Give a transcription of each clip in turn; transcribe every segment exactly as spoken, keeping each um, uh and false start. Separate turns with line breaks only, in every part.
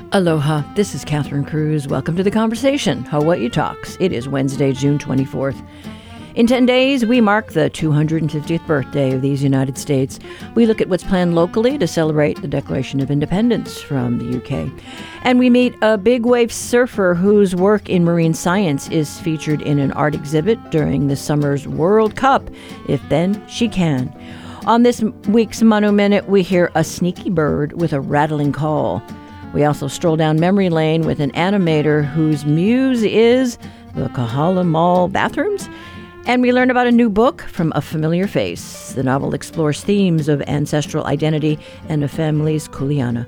Aloha, this is Catherine Cruz. Welcome to The Conversation, Hawaii Talks. It is Wednesday, June twenty-fourth. In ten days, we mark the two hundred fiftieth birthday of these United States. We look at what's planned locally to celebrate the Declaration of Independence from the U K. And we meet a big wave surfer whose work in marine science is featured in an art exhibit during this summer's World Cup, If Then She Can. On this week's Manu Minute, we hear a sneaky bird with a rattling call. We also stroll down memory lane with an animator whose muse is the Kahala Mall bathrooms. And we learn about a new book from a familiar face. The novel explores themes of ancestral identity and a family's kuleana.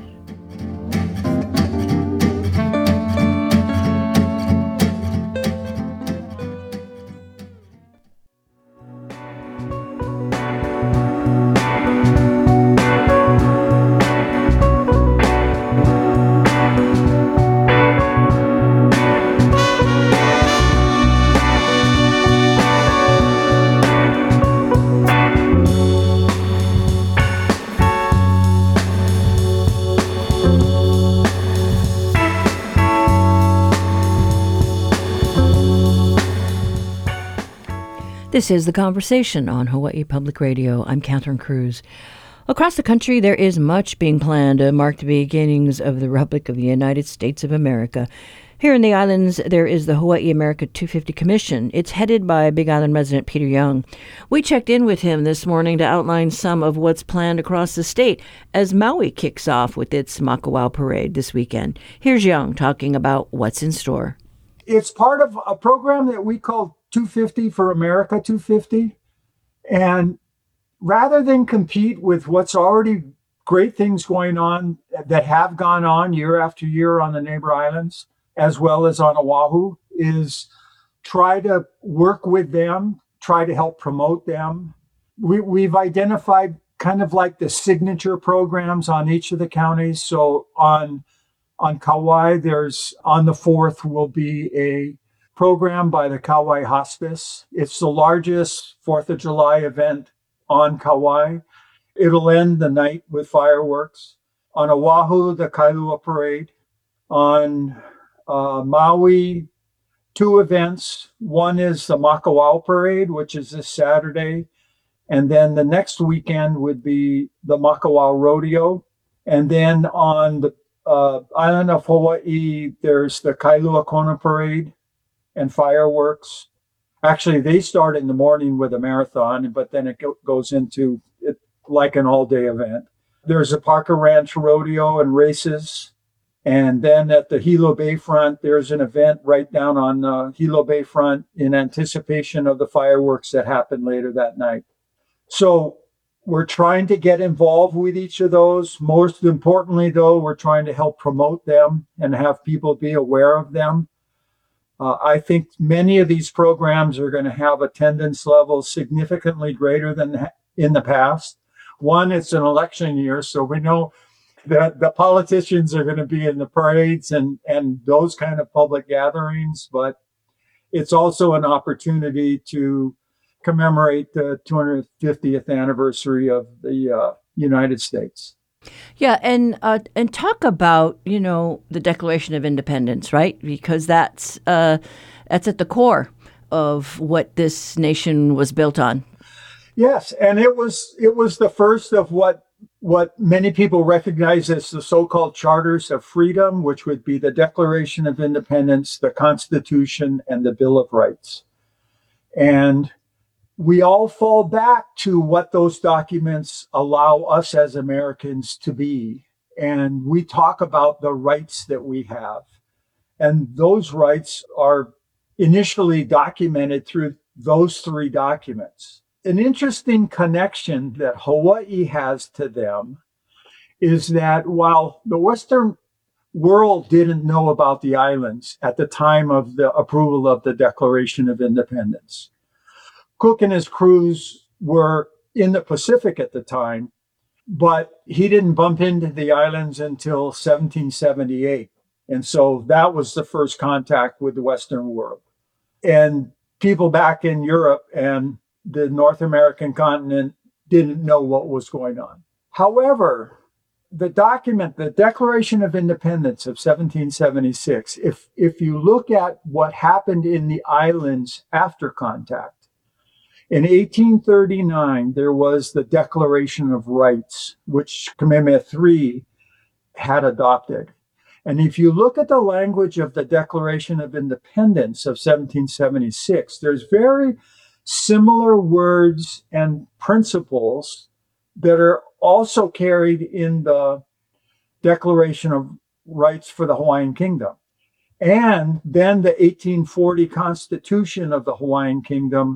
This is The Conversation on Hawaii Public Radio. I'm Catherine Cruz. Across the country, there is much being planned to mark the beginnings of the Republic of the United States of America. Here in the islands, there is the Hawaii America two fifty Commission. It's headed by Big Island resident Peter Young. We checked in with him this morning to outline some of what's planned across the state as Maui kicks off with its Makawao Parade this weekend. Here's Young talking about what's in store.
It's part of a program that we call two fifty for America two fifty. And rather than compete with what's already great things going on that have gone on year after year on the neighbor islands, as well as on Oahu, is try to work with them, try to help promote them. We, we've identified kind of like the signature programs on each of the counties. So on, on Kauai, there's on the fourth will be a program by the Kauai Hospice. It's the largest fourth of July event on Kauai. It'll end the night with fireworks. On Oahu, the Kailua Parade. On uh, Maui, two events. One is the Makawao Parade, which is this Saturday. And then the next weekend would be the Makawao Rodeo. And then on the uh, island of Hawaii, there's the Kailua Kona Parade and fireworks. Actually, they start in the morning with a marathon, but then it go- goes into it like an all-day event. There's a Parker Ranch Rodeo and races. And then at the Hilo Bayfront, there's an event right down on uh, Hilo Bayfront in anticipation of the fireworks that happen later that night. So we're trying to get involved with each of those. Most importantly, though, we're trying to help promote them and have people be aware of them. Uh, I think many of these programs are going to have attendance levels significantly greater than in the past. One, it's an election year, so we know that the politicians are going to be in the parades and, and those kind of public gatherings, but it's also an opportunity to commemorate the two hundred fiftieth anniversary of the uh, United States.
Yeah, and uh, and talk about, you know, the Declaration of Independence, right? Because that's uh, that's at the core of what this nation was built on.
Yes, and it was it was the first of what what many people recognize as the so-called Charters of Freedom, which would be the Declaration of Independence, the Constitution, and the Bill of Rights. And we all fall back to what those documents allow us as Americans to be. And we talk about the rights that we have. And those rights are initially documented through those three documents. An interesting connection that Hawaii has to them is that while the Western world didn't know about the islands at the time of the approval of the Declaration of Independence, Cook and his crews were in the Pacific at the time, but he didn't bump into the islands until seventeen seventy-eight. And so that was the first contact with the Western world. And people back in Europe and the North American continent didn't know what was going on. However, the document, the Declaration of Independence of seventeen seventy-six, if, if you look at what happened in the islands after contact, in eighteen thirty-nine, there was the Declaration of Rights, which Kamehameha the Third had adopted. And if you look at the language of the Declaration of Independence of seventeen seventy-six, there's very similar words and principles that are also carried in the Declaration of Rights for the Hawaiian Kingdom. And then the eighteen forty Constitution of the Hawaiian Kingdom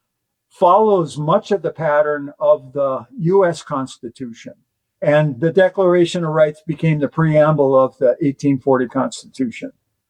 follows much of the pattern of the U S Constitution. And the Declaration of Rights became the preamble of the eighteen forty Constitution.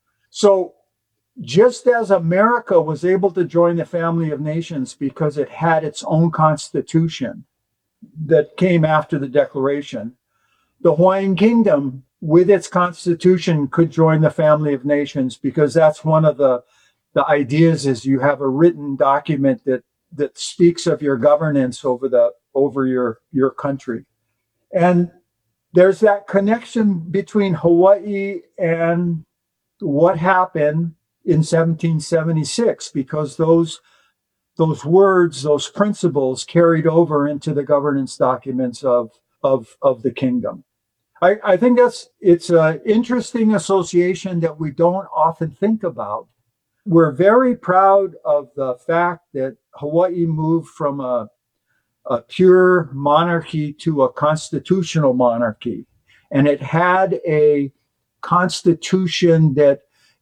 So just as America was able to join the family of nations because it had its own constitution that came after the Declaration, the Hawaiian Kingdom, with its constitution, could join the family of nations because that's one of the, the ideas is you have a written document that, that speaks of your governance over the over your, your country. And there's that connection between Hawaii and what happened in seventeen seventy-six, because those those words, those principles carried over into the governance documents of, of, of the kingdom. I, I think that's it's an interesting association that we don't often think about. We're very proud of the fact that Hawaii moved from a, a pure monarchy to a constitutional monarchy. And it had a constitution that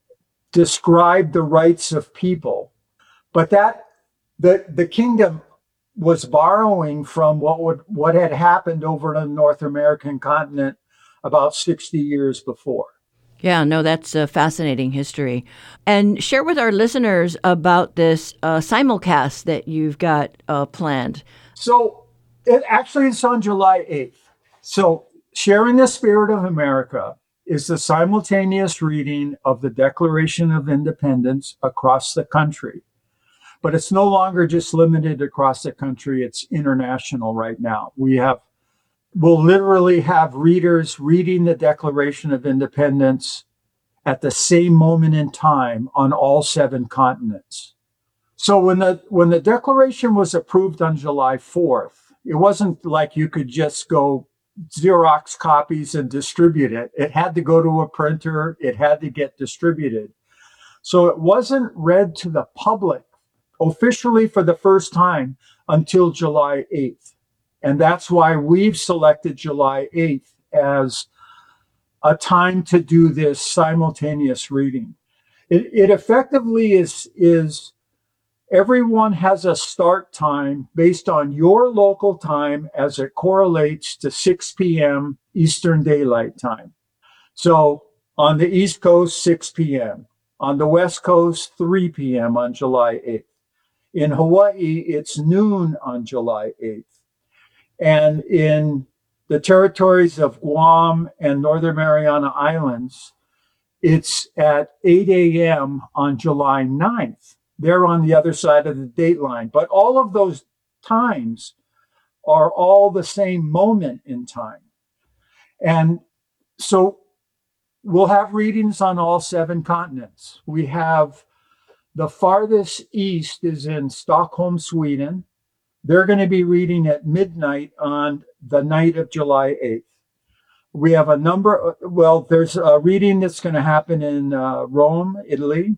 described the rights of people. But that the, the kingdom was borrowing from what would what had happened over the North American continent about sixty years before.
Yeah, no, that's a fascinating history. And share with our listeners about this uh, simulcast that you've got uh, planned.
So it actually it's on July eighth. So Sharing the Spirit of America is the simultaneous reading of the Declaration of Independence across the country. But it's no longer just limited across the country, it's international right now. We have, we'll literally have readers reading the Declaration of Independence at the same moment in time on all seven continents. So when the when the Declaration was approved on July fourth, it wasn't like you could just go Xerox copies and distribute it. It had to go to a printer. It had to get distributed. So it wasn't read to the public officially for the first time until July eighth. And that's why we've selected July eighth as a time to do this simultaneous reading. It, it effectively is, is everyone has a start time based on your local time as it correlates to six p.m. Eastern Daylight Time. So on the East Coast, six p.m. On the West Coast, three p.m. on July eighth. In Hawaii, it's noon on July eighth. And in the territories of Guam and Northern Mariana Islands, it's at eight a.m. on July ninth. They're on the other side of the date line. But all of those times are all the same moment in time. And so we'll have readings on all seven continents. We have the farthest east is in Stockholm, Sweden. They're going to be reading at midnight on the night of July eighth. We have a number, well, there's a reading that's going to happen in uh, Rome, Italy.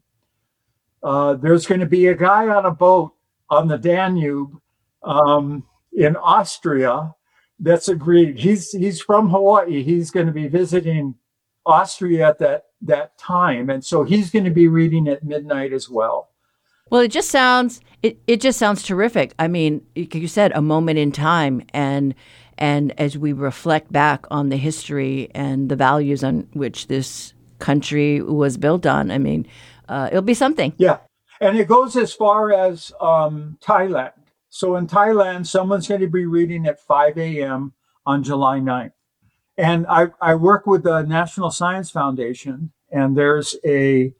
Uh, there's going to be a guy on a boat on the Danube um, in Austria that's agreed. He's he's from Hawaii. He's going to be visiting Austria at that, that time. And so he's going to be reading at midnight as well.
Well, it just sounds it, it just sounds terrific. I mean, you said a moment in time, and and as we reflect back on the history and the values on which this country was built on, I mean, uh, it'll be something.
Yeah, and it goes as far as um, Thailand. So in Thailand, someone's going to be reading at five a.m. on July ninth. And I, I work with the National Science Foundation, and there's a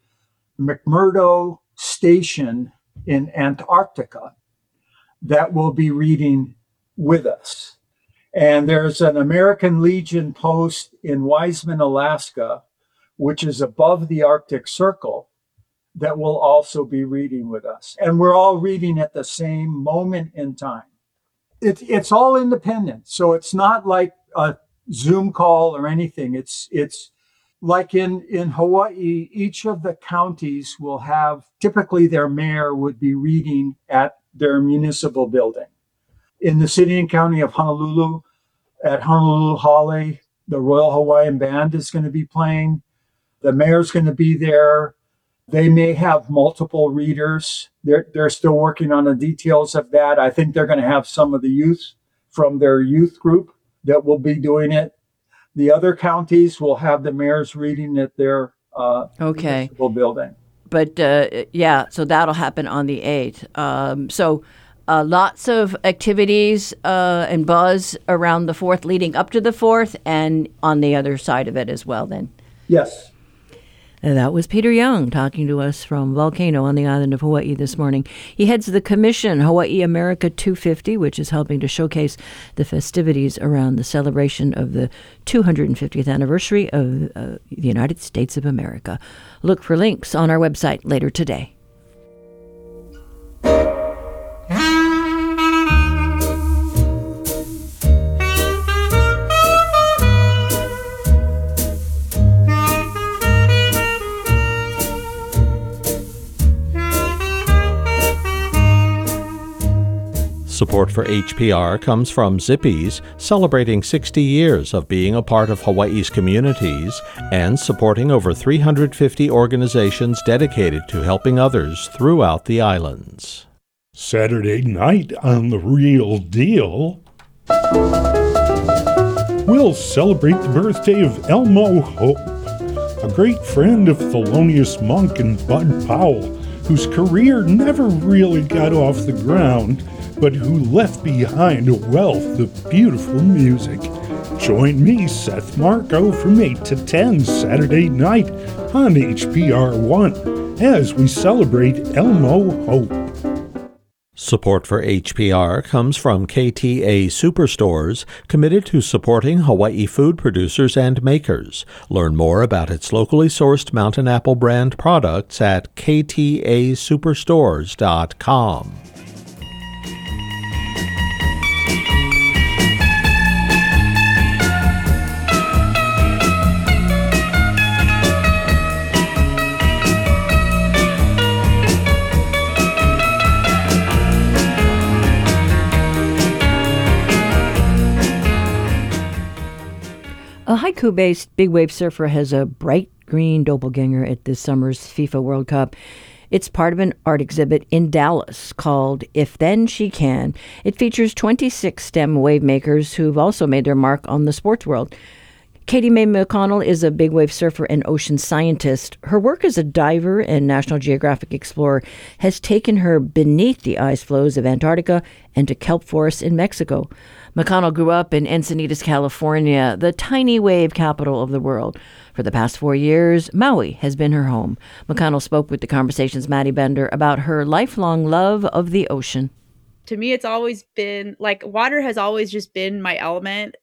McMurdo station in Antarctica that will be reading with us. And there's an American Legion post in Wiseman, Alaska, which is above the Arctic Circle, that will also be reading with us. And we're all reading at the same moment in time. It, it's all independent. So it's not like a Zoom call or anything. It's it's like in, in Hawaii, each of the counties will have, typically their mayor would be reading at their municipal building. In the city and county of Honolulu, at Honolulu Hale, the Royal Hawaiian Band is going to be playing. The mayor's going to be there. They may have multiple readers. They're, they're still working on the details of that. I think they're going to have some of the youth from their youth group that will be doing it. The other counties will have the mayors reading at their uh,
okay.
municipal building.
But uh, yeah, so that'll happen on the eighth. Um, so uh, lots of activities uh, and buzz around the fourth, leading up to the fourth, and on the other side of it as well then.
Yes.
And that was Peter Young talking to us from Volcano on the island of Hawaii this morning. He heads the commission, Hawaii America two fifty, which is helping to showcase the festivities around the celebration of the two hundred fiftieth anniversary of uh, the United States of America. Look for links on our website later today.
Support for H P R comes from Zippy's, celebrating sixty years of being a part of Hawaii's communities and supporting over three hundred fifty organizations dedicated to helping others throughout the islands.
Saturday night on The Real Deal, we'll celebrate the birthday of Elmo Hope, a great friend of Thelonious Monk and Bud Powell, whose career never really got off the ground, but who left behind a wealth of beautiful music. Join me, Seth Marco, from eight to ten Saturday night on H P R one as we celebrate Elmo Hope.
Support for H P R comes from K T A Superstores, committed to supporting Hawaii food producers and makers. Learn more about its locally sourced Mountain Apple brand products at k t a superstores dot com.
A haiku-based big wave surfer has a bright green doppelganger at this summer's FIFA World Cup. It's part of an art exhibit in Dallas called If Then She Can. It features twenty-six STEM wave makers who've also made their mark on the sports world. Katie Mae McConnell is a big wave surfer and ocean scientist. Her work as a diver and National Geographic explorer has taken her beneath the ice floes of Antarctica and to kelp forests in Mexico. McConnell grew up in Encinitas, California, the tiny wave capital of the world. For the past four years, Maui has been her home. McConnell spoke with The Conversation's Maddie Bender about her lifelong love of the ocean.
To me, it's always been, like, water has always just been my element.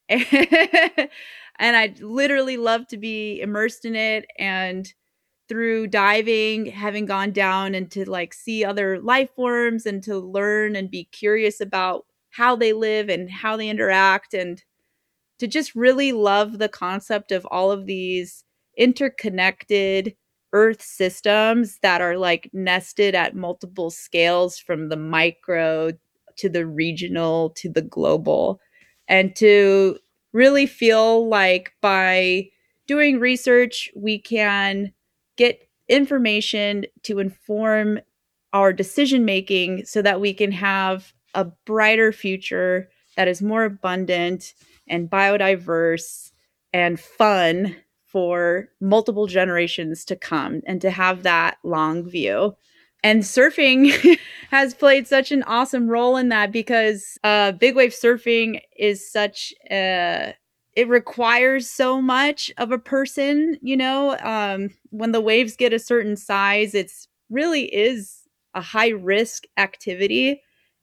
And I literally love to be immersed in it. And through diving, having gone down and to, like, see other life forms and to learn and be curious about how they live and how they interact, and to just really love the concept of all of these interconnected Earth systems that are like nested at multiple scales, from the micro to the regional to the global. And to really feel like by doing research, we can get information to inform our decision making so that we can have a brighter future that is more abundant and biodiverse and fun for multiple generations to come, and to have that long view. And surfing has played such an awesome role in that, because uh, big wave surfing is such a, it requires so much of a person, you know, um, when the waves get a certain size, it's really is a high risk activity.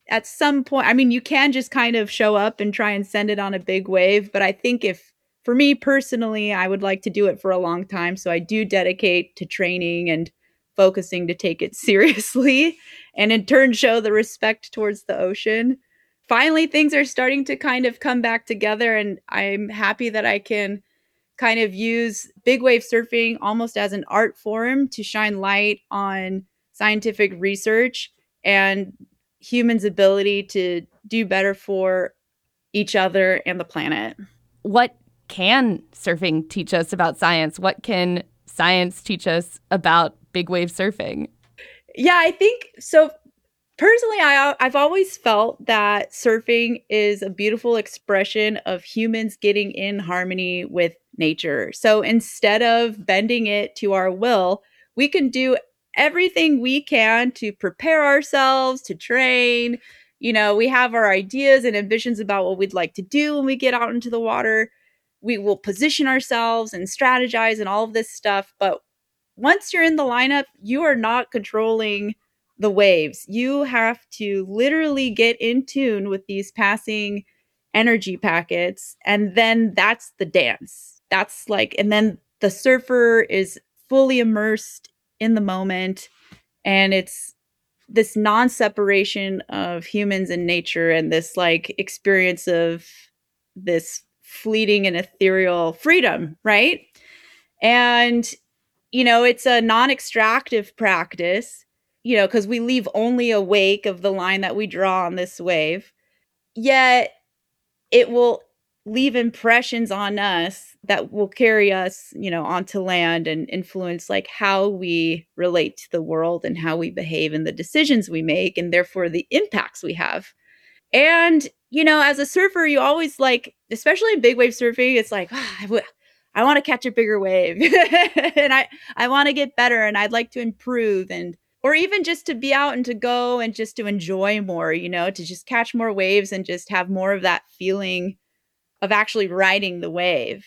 at some point, I mean, you can just kind of show up and try and send it on a big wave. But I think if, for me personally, I would like to do it for a long time. So I do dedicate to training and focusing to take it seriously and in turn show the respect towards the ocean. Finally, things are starting to kind of come back together, and I'm happy that I can kind of use big wave surfing almost as an art form to shine light on scientific research and humans' ability to do better for each other and the planet.
What can surfing teach us about science? What can science teach us about big wave surfing?
Yeah, I think so. Personally, I, I've always felt that surfing is a beautiful expression of humans getting in harmony with nature. So instead of bending it to our will, we can do everything we can to prepare ourselves, to train. You know, we have our ideas and ambitions about what we'd like to do when we get out into the water. We will position ourselves and strategize and all of this stuff. But once you're in the lineup, you are not controlling the waves. You have to literally get in tune with these passing energy packets. And then that's the dance. That's like, and then the surfer is fully immersed in the moment. And it's this non-separation of humans and nature and this like experience of this fleeting and ethereal freedom, right? And, you know, it's a non-extractive practice, you know, because we leave only a wake of the line that we draw on this wave. Yet it will leave impressions on us that will carry us, you know, onto land and influence like how we relate to the world and how we behave and the decisions we make and therefore the impacts we have. And, you know, as a surfer, you always like, especially in big wave surfing, it's like, oh, I, w- I want to catch a bigger wave and I, I want to get better and I'd like to improve and or even just to be out and to go and just to enjoy more, you know, to just catch more waves and just have more of that feeling of actually riding the wave.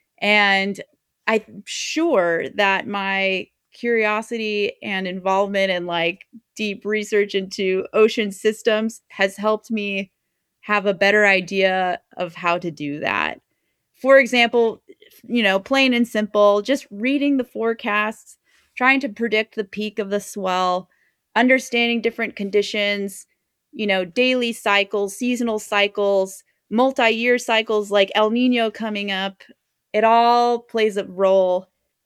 And I'm sure that my curiosity and involvement and like deep research into ocean systems has helped me have a better idea of how to do that. For example, you know, plain and simple, just reading the forecasts, trying to predict the peak of the swell, understanding different conditions, you know, daily cycles, seasonal cycles, multi-year cycles like El Nino coming up. It all plays a role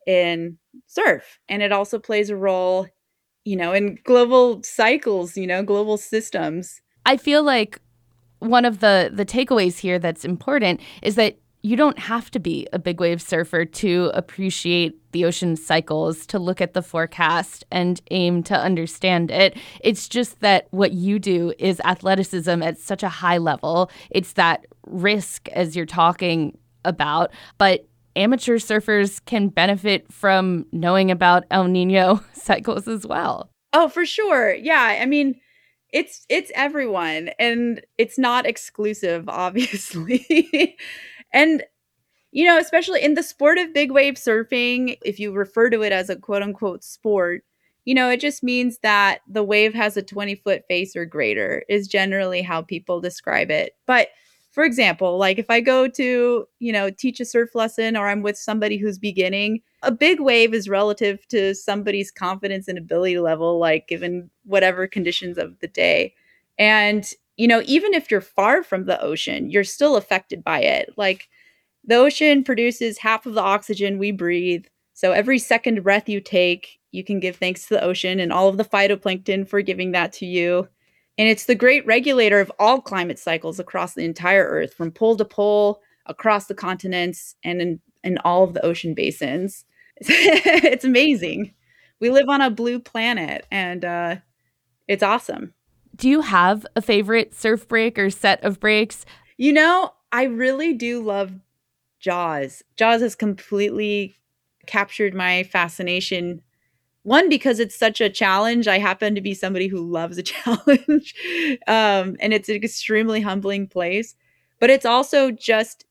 in surf. And it also plays a role, you know, in global cycles, you know, global systems.
I feel like one of the, the takeaways here that's important is that you don't have to be a big wave surfer to appreciate the ocean cycles, to look at the forecast and aim to understand it. It's just that what you do is athleticism at such a high level. It's that risk as you're talking about, but amateur surfers can benefit from knowing about El Nino cycles as well.
Oh, for sure. Yeah. I mean, it's it's everyone and it's not exclusive, obviously. And, you know, especially in the sport of big wave surfing, if you refer to it as a quote unquote sport, you know, it just means that the wave has a twenty foot face or greater is generally how people describe it. But for example, like if I go to, you know, teach a surf lesson or I'm with somebody who's beginning, a big wave is relative to somebody's confidence and ability level, like given whatever conditions of the day. And, you know, even if you're far from the ocean, you're still affected by it. Like the ocean produces half of the oxygen we breathe. So every second breath you take, you can give thanks to the ocean and all of the phytoplankton for giving that to you. And it's the great regulator of all climate cycles across the entire Earth, from pole to pole, across the continents, and in, in all of the ocean basins. It's amazing. We live on a blue planet, and uh, it's awesome.
Do you have a favorite surf break or set of breaks?
You know, I really do love Jaws. Jaws has completely captured my fascination. One, because it's such a challenge. I happen to be somebody who loves a challenge. um, and it's an extremely humbling place. But it's also just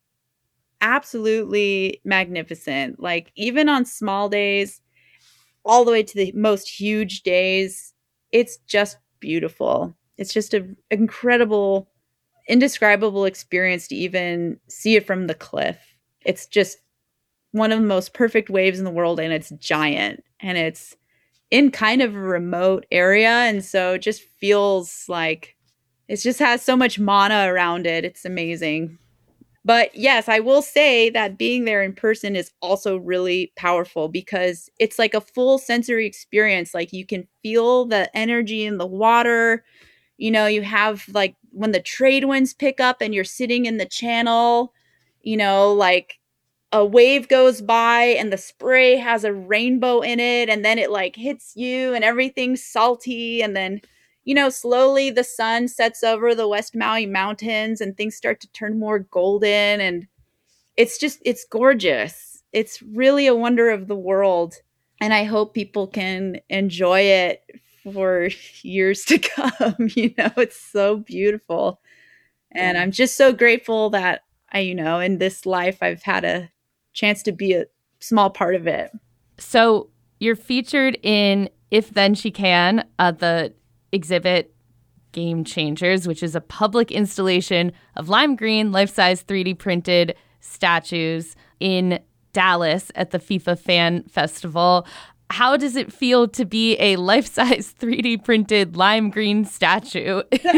absolutely magnificent. Like, even on small days, all the way to the most huge days, it's just beautiful. it's just an incredible, indescribable experience to even see it from the cliff. It's just one of the most perfect waves in the world, and it's giant, and it's in kind of a remote area. And so it just feels like it just has so much mana around it. It's amazing. But yes, I will say that being there in person is also really powerful because it's like a full sensory experience. Like you can feel the energy in the water. You know, you have like when the trade winds pick up and you're sitting in the channel, you know, like a wave goes by and the spray has a rainbow in it, and then it like hits you and everything's salty. And then, you know, slowly the sun sets over the West Maui Mountains and things start to turn more golden. And it's just, it's gorgeous. It's really a wonder of the world. And I hope people can enjoy it for years to come. You know, it's so beautiful. And I'm just so grateful that I, you know, in this life, I've had a chance to be a small part of it.
So you're featured in If Then She Can, uh, the exhibit Game Changers, which is a public installation of lime green life-size three D printed statues in Dallas at the FIFA Fan Festival. How does it feel to be a life-size three D printed lime green statue?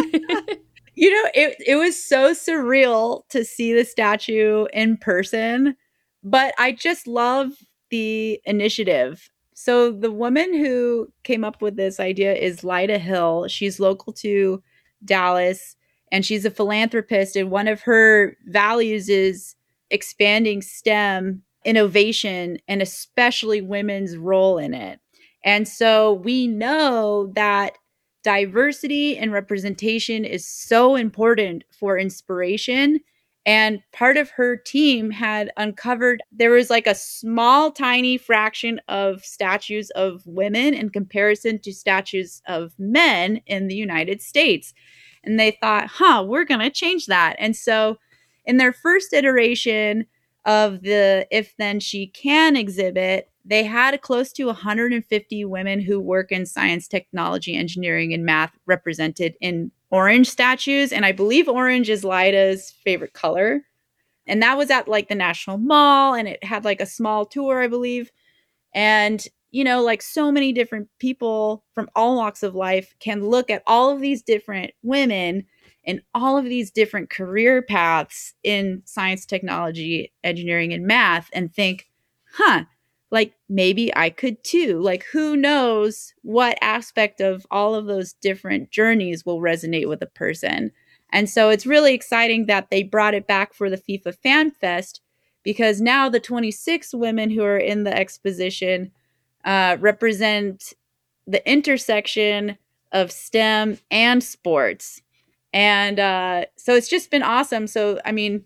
You know, it, it was so surreal to see the statue in person. But I just love the initiative. So the woman who came up with this idea is Lyda Hill. She's local to Dallas, and she's a philanthropist. And one of her values is expanding STEM innovation and especially women's role in it. And so we know that diversity and representation is so important for inspiration. And part of her team had uncovered there was like a small, tiny fraction of statues of women in comparison to statues of men in the United States. And they thought, huh, we're going to change that. And so in their first iteration of the If Then She Can exhibit, they had close to one hundred fifty women who work in science, technology, engineering, and math represented in orange statues. And I believe orange is Lyda's favorite color. And that was at like the National Mall, and it had like a small tour, I believe. And, you know, like so many different people from all walks of life can look at all of these different women and all of these different career paths in science, technology, engineering, and math and think, huh, like maybe I could too. Like who knows what aspect of all of those different journeys will resonate with a person. And so it's really exciting that they brought it back for the FIFA Fan Fest, because now the twenty-six women who are in the exposition uh, represent the intersection of STEM and sports. And uh, so it's just been awesome. So, I mean,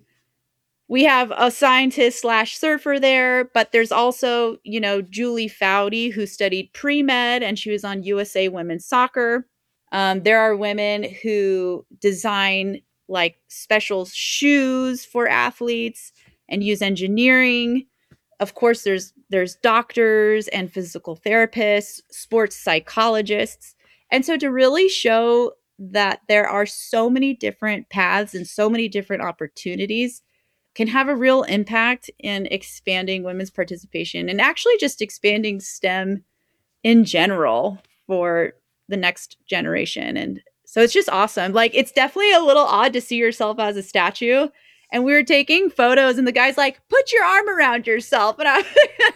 we have a scientist slash surfer there, but there's also, you know, Julie Foudy, who studied pre-med, and she was on U S A Women's Soccer. Um, there are women who design like special shoes for athletes and use engineering. Of course, there's there's doctors and physical therapists, sports psychologists. And so to really show that there are so many different paths and so many different opportunities can have a real impact in expanding women's participation and actually just expanding STEM in general for the next generation. And so it's just awesome. Like, it's definitely a little odd to see yourself as a statue. And we were taking photos and the guy's like, put your arm around yourself. And I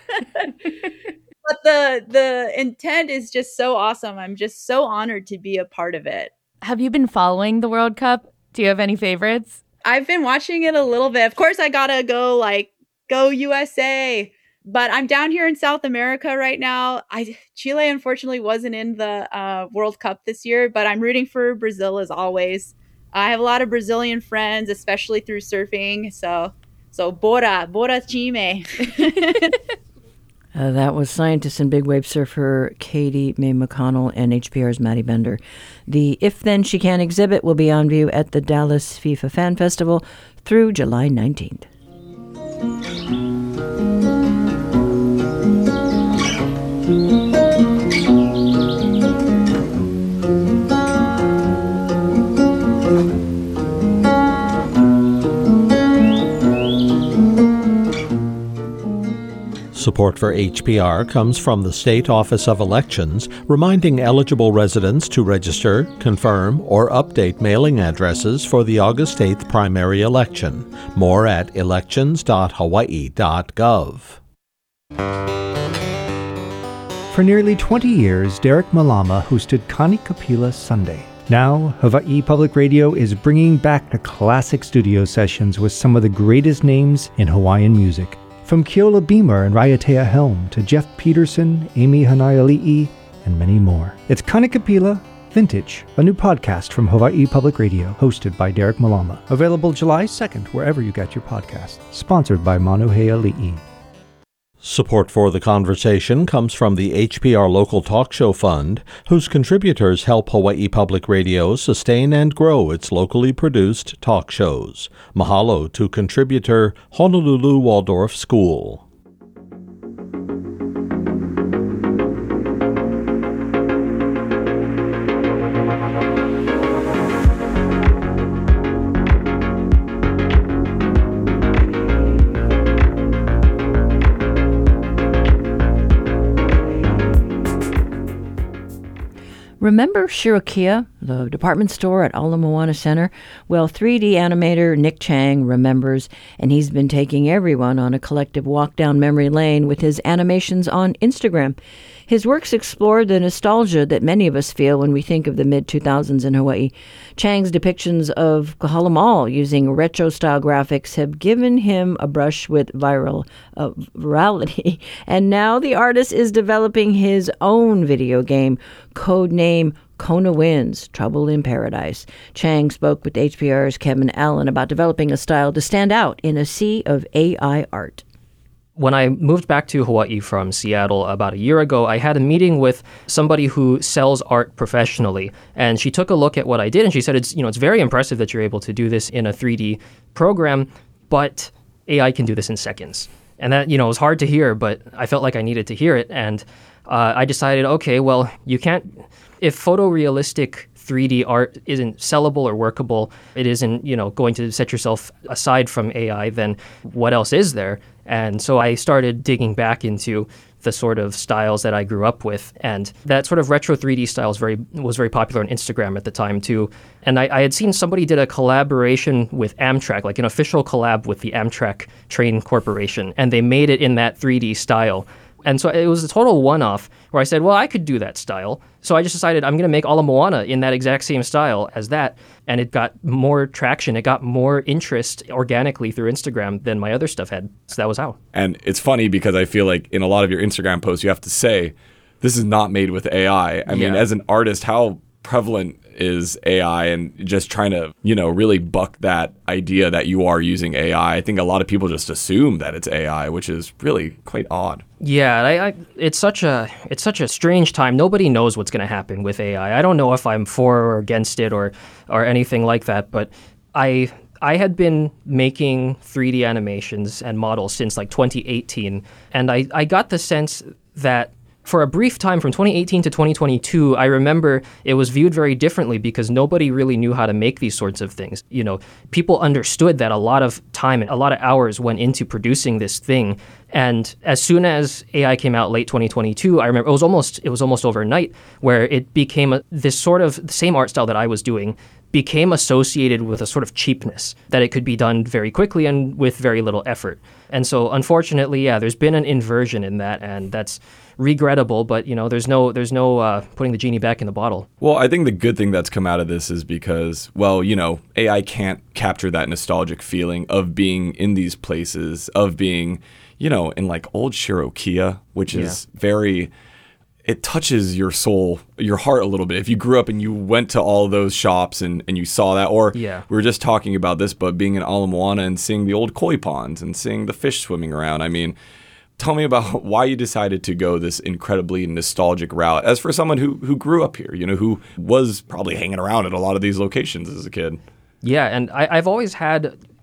but the the intent is just so awesome. I'm just so honored to be a part of it.
Have you been following the World Cup? Do you have any favorites?
I've been watching it a little bit. Of course, I gotta go like go U S A. But I'm down here in South America right now. I Chile unfortunately wasn't in the uh, World Cup this year, but I'm rooting for Brazil as always. I have a lot of Brazilian friends, especially through surfing. So, so bora, bora time.
Uh, that was scientist and big wave surfer Katie Mae McConnell and H P R's Maddie Bender. The If Then She Can exhibit will be on view at the Dallas FIFA Fan Festival through July nineteenth.
Support for H P R comes from the State Office of Elections, reminding eligible residents to register, confirm, or update mailing addresses for the August eighth primary election. More at elections dot hawaii dot gov.
For nearly twenty years, Derek Malama hosted Kani Kapila Sunday. Now, Hawaii Public Radio is bringing back the classic studio sessions with some of the greatest names in Hawaiian music. From Keola Beamer and Raiatea Helm to Jeff Peterson, Amy Hanaiali'i, and many more. It's Kani Kapila Vintage, a new podcast from Hawaii Public Radio, hosted by Derek Malama. Available July second, wherever you get your podcasts. Sponsored by Manuheali'i.
Support for The Conversation comes from the H P R Local Talk Show Fund, whose contributors help Hawaii Public Radio sustain and grow its locally produced talk shows. Mahalo to contributor Honolulu Waldorf School.
Remember Shirokia, the department store at Ala Moana Center? Well, three D animator Nick Chang remembers, and he's been taking everyone on a collective walk down memory lane with his animations on Instagram. His works explore the nostalgia that many of us feel when we think of the mid two thousands in Hawaii. Chang's depictions of Kahala Mall using retro-style graphics have given him a brush with viral uh, virality, and now the artist is developing his own video game, codename Kona Wins, Trouble in Paradise. Chang spoke with H P R's Kevin Allen about developing a style to stand out in a sea of A I art.
When I moved back to Hawaii from Seattle about a year ago, I had a meeting with somebody who sells art professionally, and she took a look at what I did, and she said, "It's you know it's very impressive that you're able to do this in a three D program, but A I can do this in seconds." And that you know was hard to hear, but I felt like I needed to hear it, and uh, I decided, okay, well, you can't if photorealistic three D art isn't sellable or workable, it isn't, you know, going to set yourself aside from A I, then what else is there? And so I started digging back into the sort of styles that I grew up with. And that sort of retro three D style was very, was very popular on Instagram at the time, too. And I, I had seen somebody did a collaboration with Amtrak, like an official collab with the Amtrak Train Corporation, and they made it in that three D style. And so it was a total one-off where I said, well, I could do that style. So I just decided I'm going to make Ala Moana in that exact same style as that. And it got more traction. It got more interest organically through Instagram than my other stuff had. So that was how.
And it's funny because I feel like in a lot of your Instagram posts, you have to say, this is not made with A I. I mean, yeah. As an artist, how prevalent is A I, and just trying to, you know, really buck that idea that you are using A I. I think a lot of people just assume that it's A I, which is really quite odd.
Yeah, I, I, it's such a it's such a strange time. Nobody knows what's going to happen with A I. I don't know if I'm for or against it or or anything like that, but I I had been making three D animations and models since like twenty eighteen, and I, I got the sense that for a brief time from twenty eighteen to twenty twenty-two, I remember it was viewed very differently because nobody really knew how to make these sorts of things. You know, people understood that a lot of time and a lot of hours went into producing this thing. And as soon as A I came out late twenty twenty-two, I remember it was almost it was almost overnight where it became a, this sort of the same art style that I was doing became associated with a sort of cheapness, that it could be done very quickly and with very little effort. And so unfortunately, yeah, there's been an inversion in that, and that's regrettable, but you know, there's no there's no uh, putting the genie back in the bottle.
Well, I think the good thing that's come out of this is because, well, you know, A I can't capture that nostalgic feeling of being in these places, of being, you know, in like old Shirokia, which is yeah. very, it touches your soul, your heart a little bit. If you grew up and you went to all those shops and, and you saw that, or
yeah.
we were just talking about this, but being in Ala Moana and seeing the old koi ponds and seeing the fish swimming around. I mean, tell me about why you decided to go this incredibly nostalgic route as for someone who, who grew up here, you know, who was probably hanging around at a lot of these locations as a kid.
Yeah, and I, I've always had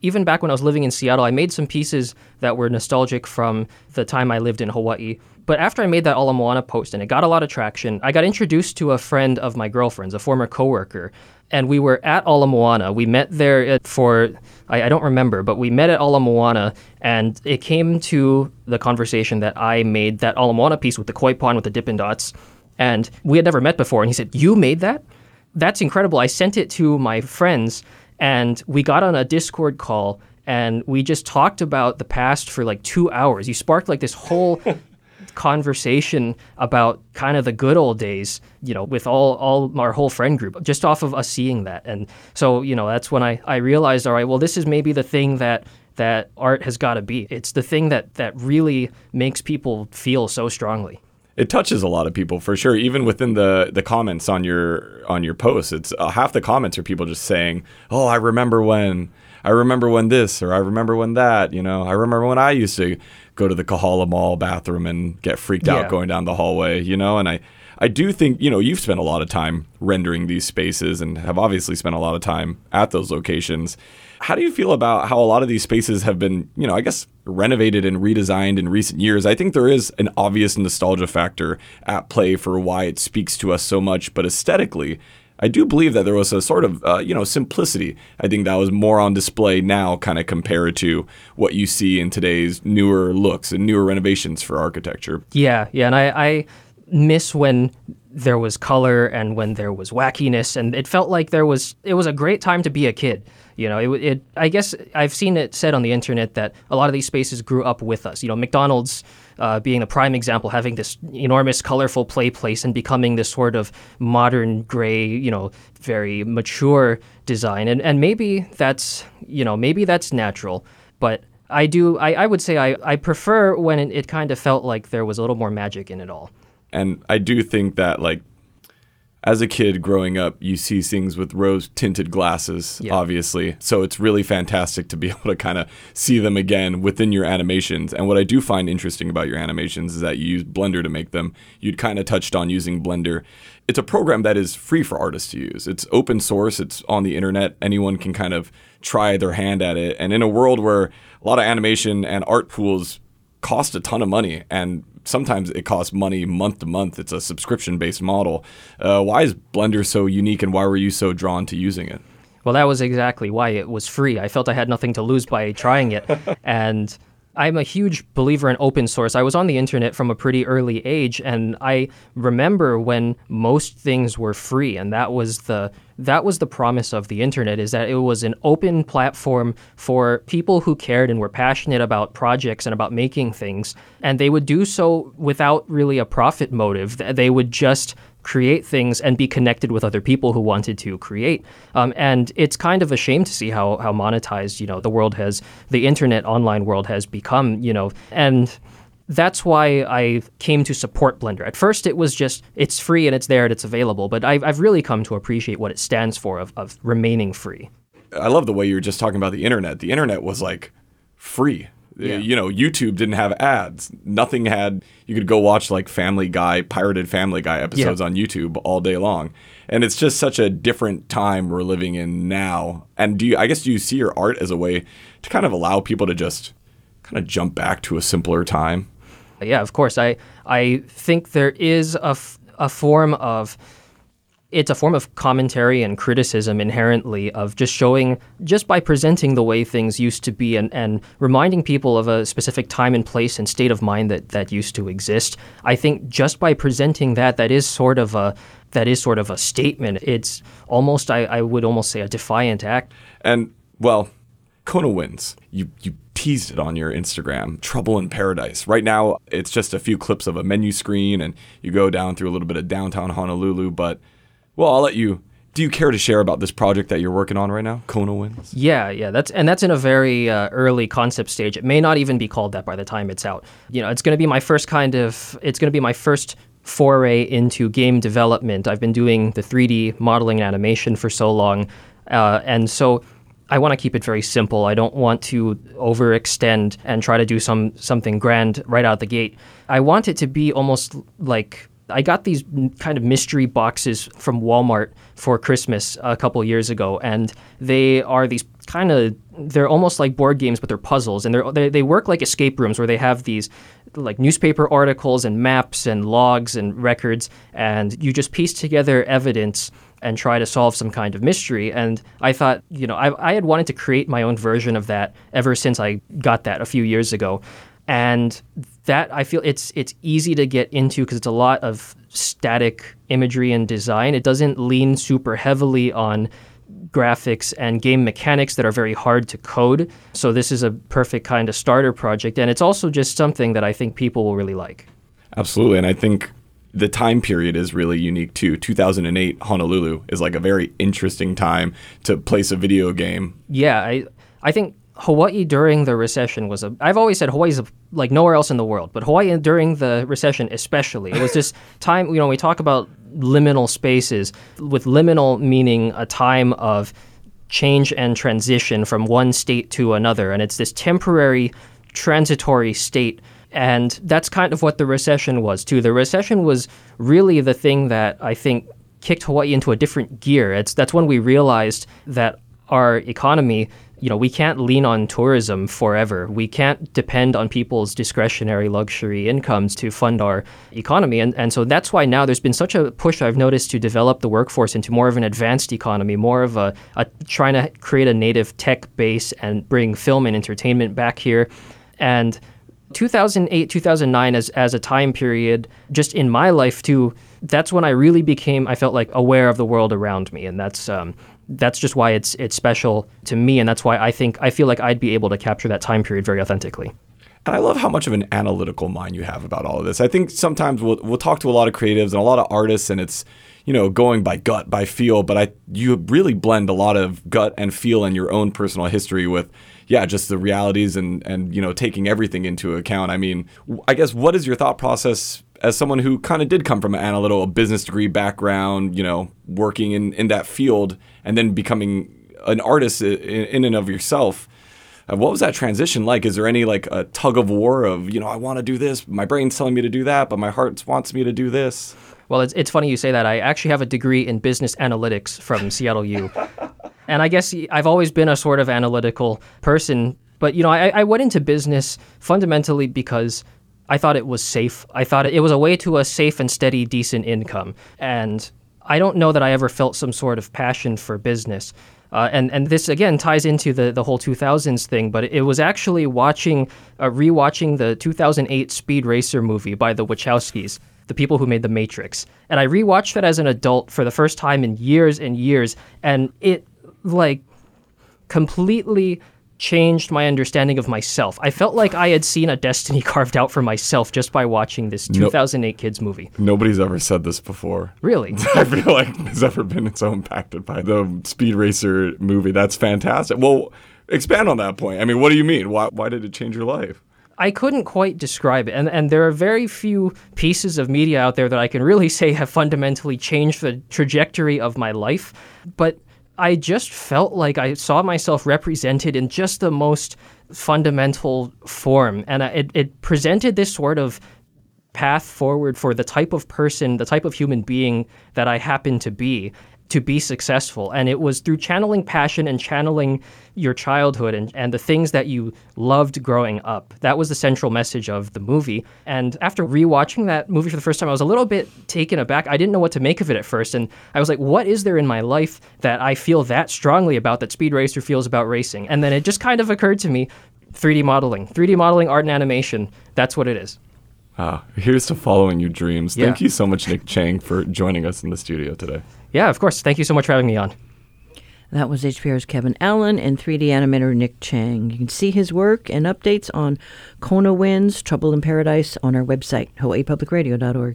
even back when I was living in Seattle, I made some pieces that were nostalgic from the time I lived in Hawaii. But after I made that Ala Moana post and it got a lot of traction, I got introduced to a friend of my girlfriend's, a former coworker. And we were at Ala Moana. We met there for, I, I don't remember, but we met at Ala Moana, and it came to the conversation that I made that Ala Moana piece with the koi pond with the Dippin' Dots. And we had never met before. And he said, "You made that? That's incredible." I sent it to my friends, and we got on a Discord call, and we just talked about the past for like two hours. You sparked like this whole conversation about kind of the good old days, you know, with all, all our whole friend group, just off of us seeing that. And so, you know, that's when I, I realized, all right, well, this is maybe the thing that that art has got to be. It's the thing that, that really makes people feel so strongly.
It touches a lot of people for sure. Even within the, the comments on your on your posts, it's uh, half the comments are people just saying, "Oh, I remember when, I remember when this, or I remember when that." You know, I remember when I used to go to the Kahala Mall bathroom and get freaked out
Yeah.
going down the hallway. You know, and I I do think, you know, you've spent a lot of time rendering these spaces and have obviously spent a lot of time at those locations. How do you feel about how a lot of these spaces have been, you know, I guess renovated and redesigned in recent years? I think there is an obvious nostalgia factor at play for why it speaks to us so much, but aesthetically, I do believe that there was a sort of, uh, you know, simplicity. I think that was more on display now, kind of compared to what you see in today's newer looks and newer renovations for architecture.
Yeah, yeah, and I, I miss when there was color and when there was wackiness, and it felt like there was, it was a great time to be a kid. You know, it, it. I guess I've seen it said on the internet that a lot of these spaces grew up with us. You know, McDonald's uh, being a prime example, having this enormous, colorful play place and becoming this sort of modern, gray, you know, very mature design. And and maybe that's, you know, maybe that's natural. But I do, I, I would say I, I prefer when it, it kind of felt like there was a little more magic in it all.
And I do think that, like, as a kid growing up, you see things with rose-tinted glasses,
Yeah.
obviously. So it's really fantastic to be able to kind of see them again within your animations. And what I do find interesting about your animations is that you use Blender to make them. You'd kind of touched on using Blender. It's a program that is free for artists to use. It's open source. It's on the internet. Anyone can kind of try their hand at it. And in a world where a lot of animation and art pools cost a ton of money, and sometimes it costs money month to month. It's a subscription-based model. Uh, why is Blender so unique, and why were you so drawn to using it?
Well, that was exactly why it was free. I felt I had nothing to lose by trying it. And I'm a huge believer in open source. I was on the internet from a pretty early age, and I remember when most things were free, and that was the that was the promise of the internet, is that it was an open platform for people who cared and were passionate about projects and about making things, and they would do so without really a profit motive. They would just create things and be connected with other people who wanted to create. Um, and it's kind of a shame to see how how monetized, you know, the world has, the internet online world has become, you know, and that's why I came to support Blender. At first, it was just, it's free and it's there and it's available, but I've, I've really come to appreciate what it stands for of, of remaining free.
I love the way you were just talking about the internet. The internet was like free.
Yeah.
You know, YouTube didn't have ads. Nothing had, you could go watch like Family Guy, pirated Family Guy episodes
Yeah.
on YouTube all day long. And it's just such a different time we're living in now. And do you, I guess, do you see your art as a way to kind of allow people to just kind of jump back to a simpler time?
Yeah, of course. I I think there is a, f- a form of, it's a form of commentary and criticism inherently of just showing, just by presenting the way things used to be and, and reminding people of a specific time and place and state of mind that, that used to exist. I think just by presenting that, that is sort of a, that is sort of a statement. It's almost, I, I would almost say, a defiant act.
And, well, Kona wins. You you teased it on your Instagram, Trouble in Paradise. Right now, it's just a few clips of a menu screen, and you go down through a little bit of downtown Honolulu. But, well, I'll let you. Do you care to share about this project that you're working on right now, Kona Wins?
Yeah, yeah, that's and that's in a very uh, early concept stage. It may not even be called that by the time it's out. You know, it's going to be my first kind of. It's going to be my first foray into game development. I've been doing the three D modeling and animation for so long, uh, and so I want to keep it very simple. I don't want to overextend and try to do some something grand right out the gate. I want it to be almost like, I got these kind of mystery boxes from Walmart for Christmas a couple years ago, and they are these kind of, they're almost like board games, but they're puzzles. And they're, they they work like escape rooms where they have these like newspaper articles and maps and logs and records, and you just piece together evidence and try to solve some kind of mystery. And I thought, you know, I, I had wanted to create my own version of that ever since I got that a few years ago. And that, I feel it's it's easy to get into because it's a lot of static imagery and design. It doesn't lean super heavily on graphics and game mechanics that are very hard to code. So this is a perfect kind of starter project. And it's also just something that I think people will really like.
Absolutely. And I think the time period is really unique too. two thousand eight Honolulu is like a very interesting time to place a video game.
Yeah, I I think Hawaii during the recession was a, I've always said Hawaii's a, like nowhere else in the world, but Hawaii during the recession especially. It was this time, you know, we talk about liminal spaces, with liminal meaning a time of change and transition from one state to another. And it's this temporary, transitory state. And that's kind of what the recession was too. The recession was really the thing that I think kicked Hawaii into a different gear. It's that's when we realized that our economy, you know, we can't lean on tourism forever. We can't depend on people's discretionary luxury incomes to fund our economy. And, and so that's why now there's been such a push, I've noticed, to develop the workforce into more of an advanced economy, more of a, a trying to create a native tech base and bring film and entertainment back here. And two thousand eight, two thousand nine as, as a time period, just in my life too, that's when I really became, I felt like, aware of the world around me. And that's um, that's just why it's it's special to me. And that's why I think, I feel like I'd be able to capture that time period very authentically.
And I love how much of an analytical mind you have about all of this. I think sometimes we'll we'll talk to a lot of creatives and a lot of artists, and it's, you know, going by gut, by feel, but I you really blend a lot of gut and feel and your own personal history with, yeah, just the realities and, and, you know, taking everything into account. I mean, I guess, what is your thought process as someone who kind of did come from an analytical, a business degree background, you know, working in, in that field and then becoming an artist in, in and of yourself? Uh, what was that transition like? Is there any like a tug of war of, you know, I want to do this, my brain's telling me to do that, but my heart wants me to do this?
Well, it's it's funny you say that. I actually have a degree in business analytics from Seattle U. And I guess I've always been a sort of analytical person. But, you know, I, I went into business fundamentally because I thought it was safe. I thought it was a way to a safe and steady, decent income. And I don't know that I ever felt some sort of passion for business. Uh, and, and this, again, ties into the, the whole two thousands thing, but it was actually watching, uh, rewatching the two thousand eight Speed Racer movie by the Wachowskis, the people who made The Matrix. And I rewatched that as an adult for the first time in years and years, and it, like, completely changed my understanding of myself. I felt like I had seen a destiny carved out for myself just by watching this two thousand eight kids movie.
Nobody's ever said this before.
Really?
I feel like has ever been so impacted by the Speed Racer movie. That's fantastic. Well, expand on that point. I mean, what do you mean? Why why did it change your life?
I couldn't quite describe it. And and there are very few pieces of media out there that I can really say have fundamentally changed the trajectory of my life. But I just felt like I saw myself represented in just the most fundamental form. And it, it presented this sort of path forward for the type of person, the type of human being that I happen to be, to be successful. And it was through channeling passion and channeling your childhood and, and the things that you loved growing up. That was the central message of the movie. And after rewatching that movie for the first time, I was a little bit taken aback. I didn't know what to make of it at first. And I was like, what is there in my life that I feel that strongly about that Speed Racer feels about racing? And then it just kind of occurred to me, three D modeling. three D modeling, art and animation. That's what it is.
Ah, here's to following your dreams.
Yeah.
Thank you so much, Nick Chang, for joining us in the studio today.
Yeah, of course. Thank you so much for having me on.
That was H P R's Kevin Allen and three D animator Nick Chang. You can see his work and updates on Kona Winds, Trouble in Paradise on our website, hawaii public radio dot org.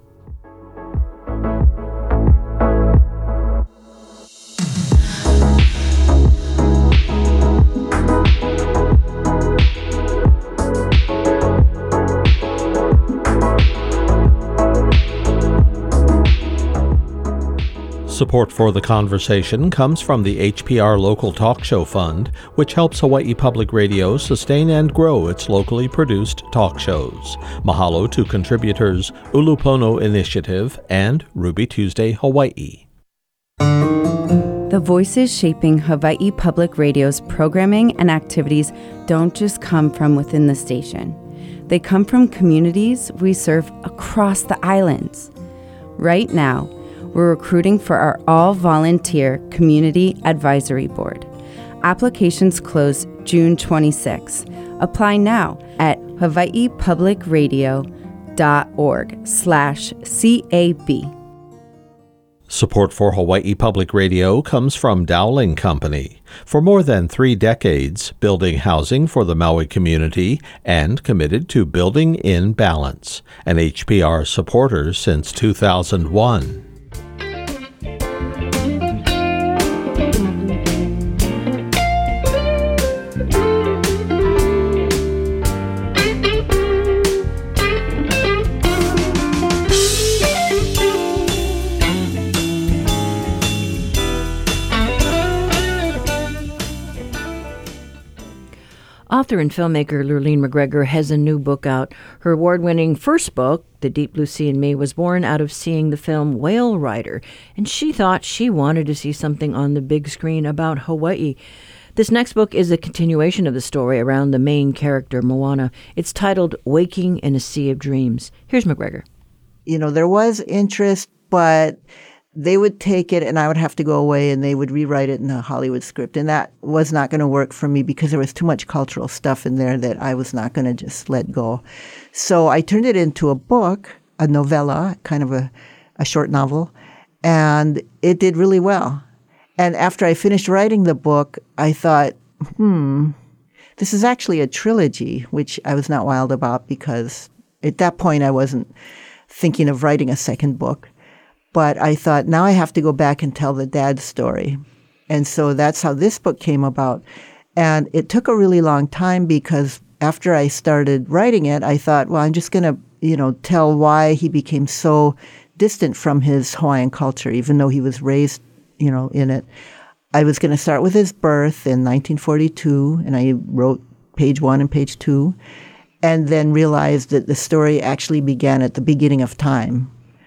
Support for the conversation comes from the H P R Local Talk Show Fund, which helps Hawaii Public Radio sustain and grow its locally produced talk shows. Mahalo to contributors Ulupono Initiative and Ruby Tuesday Hawaii.
The voices shaping Hawaii Public Radio's programming and activities don't just come from within the station. They come from communities we serve across the islands. Right now, we're recruiting for our all-volunteer Community Advisory Board. Applications close June twenty-sixth. Apply now at hawaiipublicradio.org slash CAB.
Support for Hawaii Public Radio comes from Dowling Company. For more than three decades, building housing for the Maui community and committed to building in balance. An H P R supporter since two thousand one.
Author and filmmaker Lurleen McGregor has a new book out. Her award-winning first book, The Deep Blue Sea and Me, was born out of seeing the film Whale Rider, and she thought she wanted to see something on the big screen about Hawaii. This next book is a continuation of the story around the main character, Moana. It's titled Waking in a Sea of Dreams. Here's McGregor.
You know, there was interest, but they would take it and I would have to go away and they would rewrite it in a Hollywood script. And that was not going to work for me because there was too much cultural stuff in there that I was not going to just let go. So I turned it into a book, a novella, kind of a, a short novel, and it did really well. And after I finished writing the book, I thought, hmm, this is actually a trilogy, which I was not wild about because at that point I wasn't thinking of writing a second book. But I thought, now I have to go back and tell the dad's story. And so that's how this book came about. And it took a really long time because after I started writing it, I thought, well, I'm just going to, you know, tell why he became so distant from his Hawaiian culture, even though he was raised, you know, in it. I was going to start with his birth in nineteen forty-two, and I wrote page one and page two, and then realized that the story actually began at the beginning of time.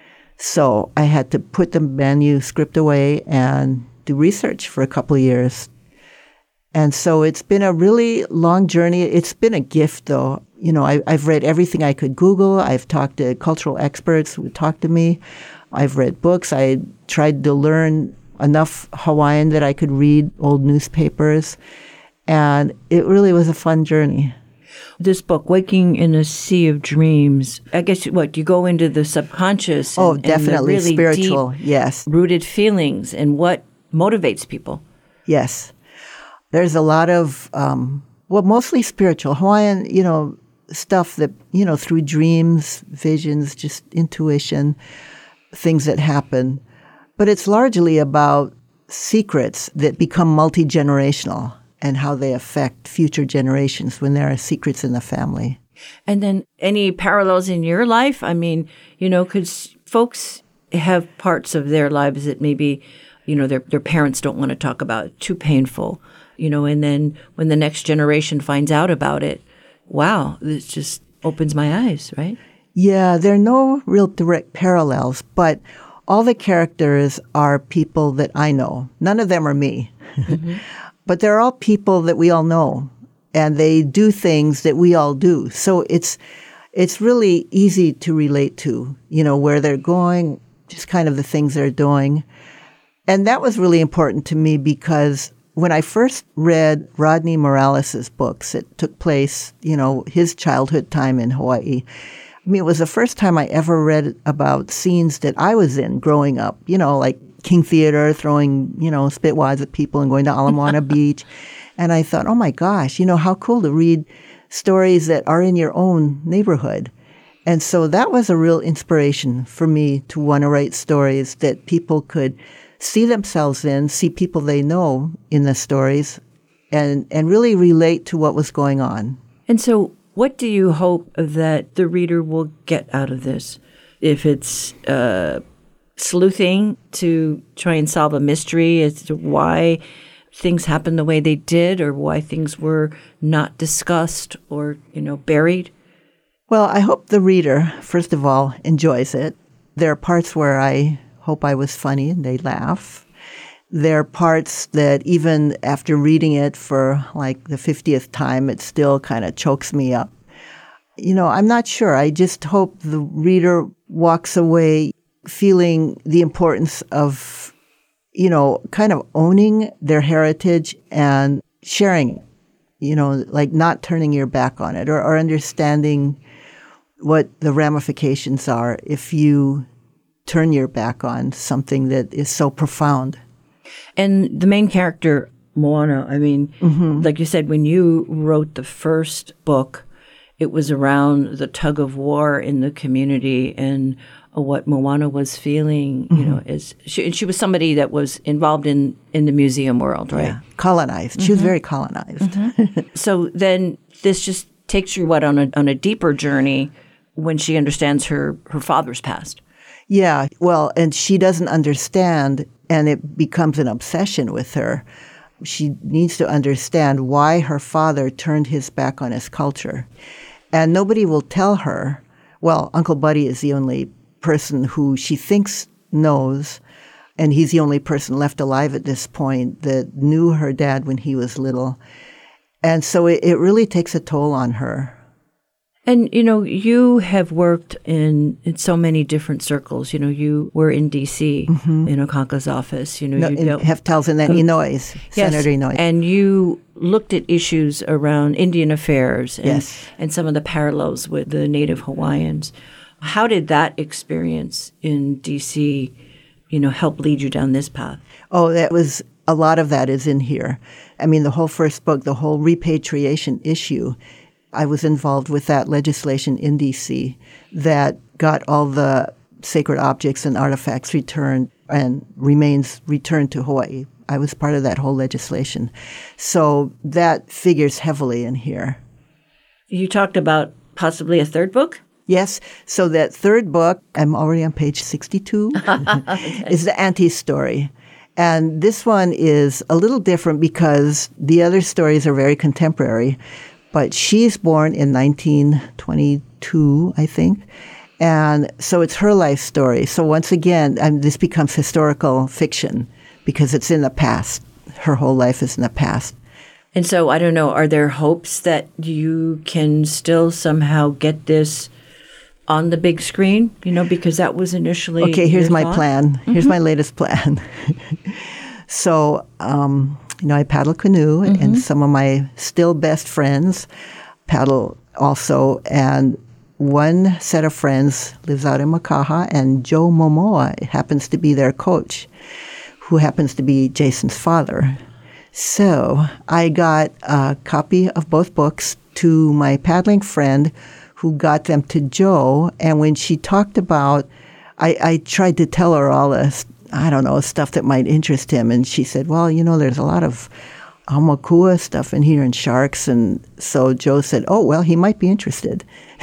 So I had to put the manuscript away and do research for a couple of years. And so it's been a really long journey. It's been a gift, though. You know, I, I've read everything I could Google. I've talked to cultural experts who talked to me. I've read books. I tried to learn enough Hawaiian that I could read old newspapers. And it really was a fun journey.
This book, Waking in a Sea of Dreams, I guess, what, you go into the subconscious. And,
oh, definitely.
And the really
spiritual,
deep,
yes.
rooted feelings and what motivates people.
Yes. There's a lot of, um, well, mostly spiritual. Hawaiian, you know, stuff that, you know, through dreams, visions, just intuition, things that happen. But it's largely about secrets that become multi-generational and how they affect future generations when there are secrets in the family.
And then any parallels in your life? I mean, you know, because folks have parts of their lives that maybe, you know, their their parents don't want to talk about, too painful, you know, and then when the next generation finds out about it, wow, this just opens my eyes, right?
Yeah, there are no real direct parallels, but all the characters are people that I know. None of them are me. Mm-hmm. But they're all people that we all know, and they do things that we all do. So it's it's really easy to relate to, you know, where they're going, just kind of the things they're doing. And that was really important to me because when I first read Rodney Morales' books, it took place, you know, his childhood time in Hawaii. I mean, it was the first time I ever read about scenes that I was in growing up, you know, like King Theater, throwing, you know, spitwads at people and going to Ala Moana Beach. And I thought, oh my gosh, you know, how cool to read stories that are in your own neighborhood. And so that was a real inspiration for me to want to write stories that people could see themselves in, see people they know in the stories, and, and really relate to what was going on.
And so what do you hope that the reader will get out of this? If it's uh, sleuthing to try and solve a mystery as to why things happened the way they did, or why things were not discussed or, you know, buried?
Well, I hope the reader, first of all, enjoys it. There are parts where I hope I was funny and they laugh. there are parts that even after reading it for like the fiftieth time, it still kind of chokes me up. You know, I'm not sure. I just hope the reader walks away feeling the importance of, you know, kind of owning their heritage and sharing it, you know, like not turning your back on it or, or understanding what the ramifications are if you turn your back on something that is so profound.
And the main character, Moana, I mean,
Mm-hmm.
like you said, when you wrote the first book, it was around the tug of war in the community and uh, what Moana was feeling, you
Mm-hmm.
know, is she, and she was somebody that was involved in, in the museum world, right?
Yeah. Colonized. She was very colonized.
So then this just takes you, what, on a, on a deeper journey when she understands her, her father's past.
Yeah, well, and she doesn't understand, and it becomes an obsession with her. She needs to understand why her father turned his back on his culture. And nobody will tell her. Well, Uncle Buddy is the only person who she thinks knows, and he's the only person left alive at this point that knew her dad when he was little. And so it, it really takes a toll on her.
And, you know, you have worked in, in so many different circles. You know, you were in D C
Mm-hmm.
in Okanka's office. You know,
No,
you
in
dealt-
Heftels and then Inouye's,
Yes,
Senator Inouye.
and you looked at issues around Indian affairs and,
Yes.
and some of the parallels with the Native Hawaiians. How did that experience in D C, you know, help lead you down this path?
Oh, that was a lot of that is in here. I mean, the whole first book, the whole repatriation issue, I was involved with that legislation in D C that got all the sacred objects and artifacts returned and remains returned to Hawaii. I was part of that whole legislation. So that figures heavily in here.
You talked about possibly a third book?
Yes. So that third book, I'm already on page sixty-two, is the Auntie story. And this one is a little different because the other stories are very contemporary. But she's born in nineteen twenty-two, I think. And so it's her life story. So once again, and this becomes historical fiction because it's in the past. Her whole life is in the past.
And so, I don't know, are there hopes that you can still somehow get this on the big screen? You know, because that was initially
Okay, here's
your
my
thought?
plan. Here's my latest plan. So, um, you know, I paddle canoe, and some of my still best friends paddle also. And one set of friends lives out in Makaha, and Joe Momoa happens to be their coach, who happens to be Jason's father. So I got a copy of both books to my paddling friend, who got them to Joe. And when she talked about, I, I tried to tell her all this, I don't know, stuff that might interest him. And she said, well, you know, there's a lot of Aumakua stuff in here and sharks. And so Joe said, oh, well, he might be interested.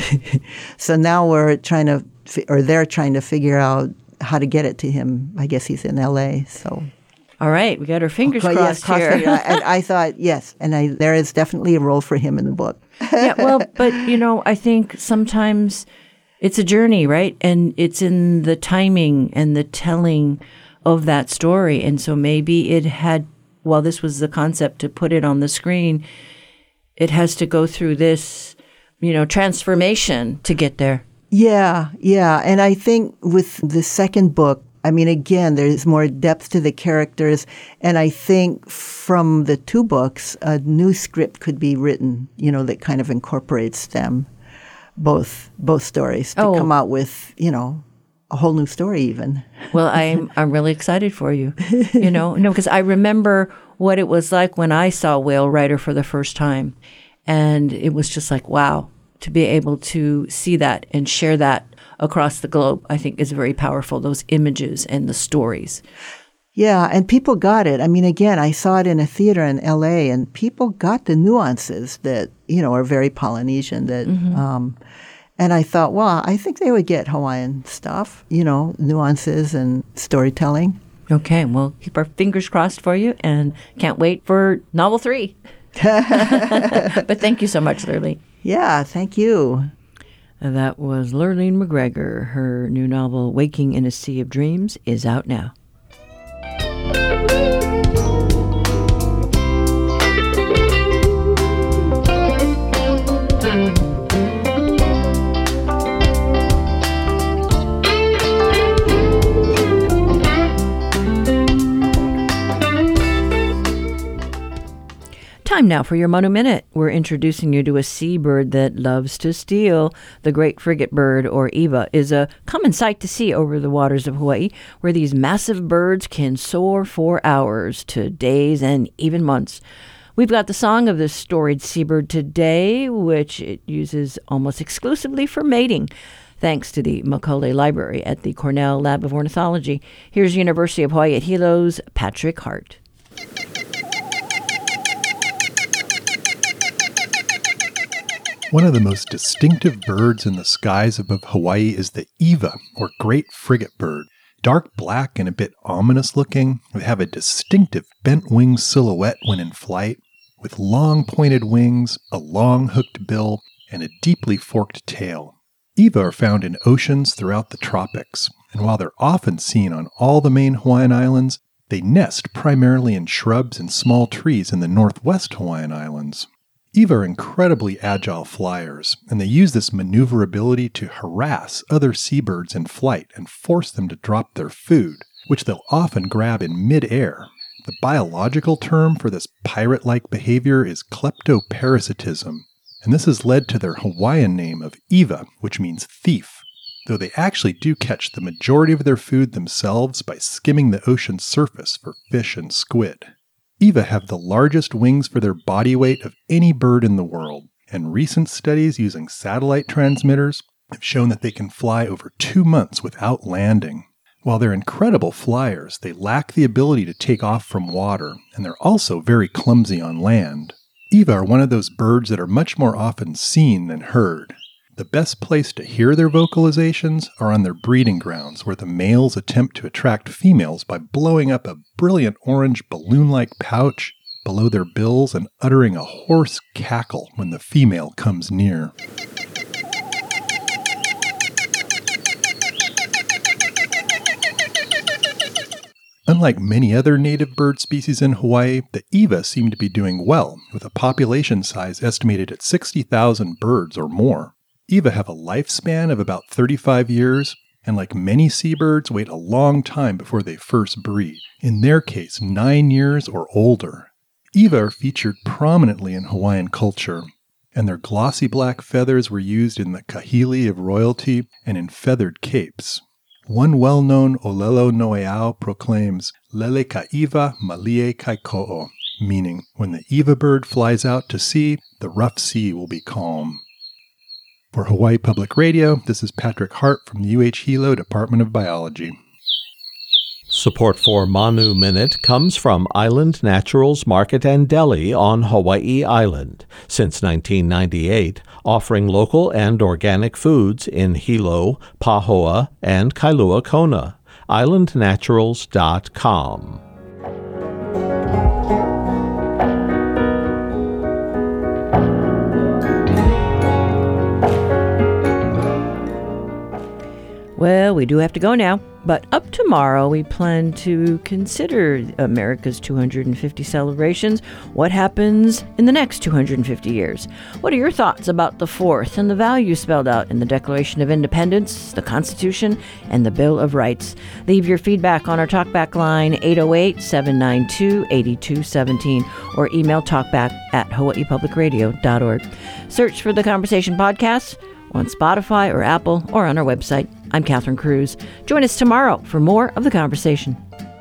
So now we're trying to, or they're trying to figure out how to get it to him. I guess he's in L A, so.
All right, we got our fingers
Oh,
crossed
yes, crossed
here.
finger. And I thought, yes, and I, there is definitely a role for him in the book.
Yeah, well, but, you know, I think sometimes it's a journey, right? And it's in the timing and the telling of that story. And so maybe it had, while this was the concept to put it on the screen, it has to go through this, you know, transformation to get there.
Yeah, yeah. And I think with the second book, I mean, again, there's more depth to the characters. And I think from the two books, a new script could be written, you know, that kind of incorporates them, both both stories, to
Oh.
come out with, you know, a whole new story even.
Well, I'm I'm really excited for you. You know, no, because I remember what it was like when I saw Whale Rider for the first time, and it was just like, wow, to be able to see that and share that across the globe, I think is very powerful. Those images and the stories.
Yeah, and people got it. I mean, again, I saw it in a theater in L A, and people got the nuances that, you know, are very Polynesian. That, um, and I thought, well, I think they would get Hawaiian stuff, you know, nuances and storytelling.
Okay, well, keep our fingers crossed for you, and can't wait for novel three. But thank you so much, Lurleen.
Yeah, thank you.
That was Lurleen McGregor. Her new novel, Waking in a Sea of Dreams, is out now. Time now for your Manu Minute. We're introducing you to a seabird that loves to steal. The great frigate bird, or Ewa, is a common sight to see over the waters of Hawaii, where these massive birds can soar for hours to days and even months. We've got the song of this storied seabird today, which it uses almost exclusively for mating, thanks to the Macaulay Library at the Cornell Lab of Ornithology. Here's University of Hawaii at Hilo's Patrick Hart.
One of the most distinctive birds in the skies above Hawaii is the Ewa, or great frigate bird. Dark black and a bit ominous looking, they have a distinctive bent wing silhouette when in flight, with long pointed wings, a long hooked bill, and a deeply forked tail. Ewa are found in oceans throughout the tropics, and while they're often seen on all the main Hawaiian islands, they nest primarily in shrubs and small trees in the northwest Hawaiian islands. Ewa are incredibly agile flyers, and they use this maneuverability to harass other seabirds in flight and force them to drop their food, which they'll often grab in mid-air. The biological term for this pirate-like behavior is kleptoparasitism, and this has led to their Hawaiian name of Ewa, which means thief, though they actually do catch the majority of their food themselves by skimming the ocean's surface for fish and squid. Ewa have the largest wings for their body weight of any bird in the world, and recent studies using satellite transmitters have shown that they can fly over two months without landing. While they're incredible flyers, they lack the ability to take off from water, and they're also very clumsy on land. Ewa are one of those birds that are much more often seen than heard. The best place to hear their vocalizations are on their breeding grounds, where the males attempt to attract females by blowing up a brilliant orange balloon-like pouch below their bills and uttering a hoarse cackle when the female comes near. Unlike many other native bird species in Hawaii, the Ewa seem to be doing well, with a population size estimated at sixty thousand birds or more. Ewa have a lifespan of about thirty-five years, and like many seabirds, wait a long time before they first breed, in their case nine years or older. Ewa are featured prominently in Hawaiian culture, and their glossy black feathers were used in the kahili of royalty and in feathered capes. One well-known Olelo Noeau proclaims, Lele ka Ewa malie kai ko'o, meaning, when the Ewa bird flies out to sea, the rough sea will be calm. For Hawaii Public Radio, this is Patrick Hart from the U H Hilo Department of Biology.
Support for Manu Minute comes from Island Naturals Market and Deli on Hawaii Island, since nineteen ninety-eight, offering local and organic foods in Hilo, Pahoa, and Kailua Kona. island naturals dot com.
Well, we do have to go now, but up tomorrow we plan to consider America's two hundred fifty celebrations. What happens in the next two hundred fifty years? What are your thoughts about the Fourth and the values spelled out in the Declaration of Independence, the Constitution, and the Bill of Rights? Leave your feedback on our TalkBack line, eight oh eight, seven nine two, eight two one seven, or email talkback at hawaii public radio dot org. Search for The Conversation Podcast on Spotify or Apple or on our website. I'm Catherine Cruz. Join us tomorrow for more of The Conversation.